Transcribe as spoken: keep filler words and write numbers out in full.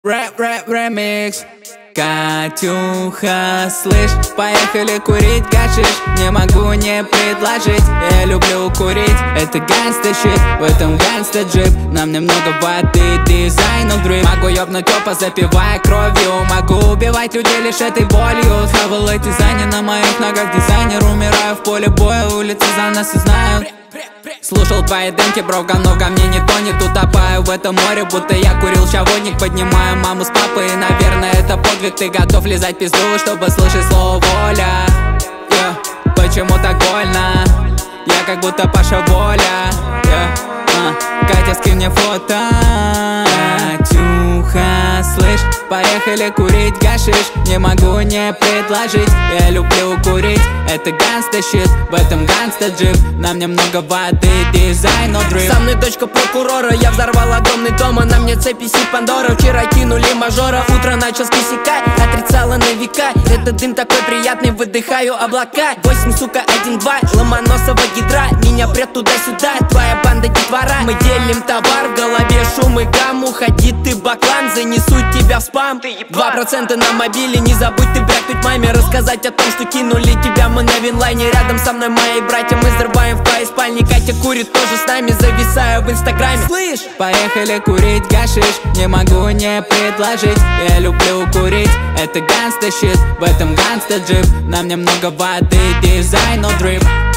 Рэп, рэп, ремикс. Катюха, слышь, поехали курить гашиш. Не могу не предложить, я люблю курить. Это ганста щит, в этом ганста джип. Нам немного воды, дизайн дрip. Могу ёбнуть опа, запивая кровью. Могу убивать людей лишь этой болью. Хавал эти дизайны на моих ногах. Дизайнер, умираю в поле боя. Улицы за нас и знают. Слушал твои демки, бро, говно ко мне не тонет. Утопаю в этом море, будто я курил чавонник. Поднимаю маму с папой, и, наверное, это подвиг. Ты готов лизать пизду, чтобы слышать слово воля? yeah. Почему так больно? Я как будто Паша Воля. yeah. uh. Катя, скинь мне фото. Катюха, слышь, поехали курить гашиш. Не могу не предложить, я люблю курить. Это ганста щит, в этом ганста джип. Нам немного воды, дизайн дрip. Со мной дочка прокурора, я взорвал огромный дом. А на мне цепи си Пандора. Вчера кинули мажора, утро начал с косяка. Отрицала на века, этот дым такой приятный. Выдыхаю облака, восемь, сука, один-два. Ломоносова гидра, меня прет туда-сюда. Твоя банда детвора, мы делим товар. В голове шум и гам, уходи ты баклан. Занесу тебя в спам. Два процента на мобиле, не забудь ты брякнуть маме. Рассказать о том, что кинули тебя мы на винлайне. Рядом со мной мои братья, мы взрываем в твоей спальне. Катя курит тоже с нами, зависаю в инстаграме. Слышь, поехали курить гашиш. Не могу не предложить, я люблю курить. Это ганста щит, в этом ганста джип. Нам немного воды, дизайн дрip.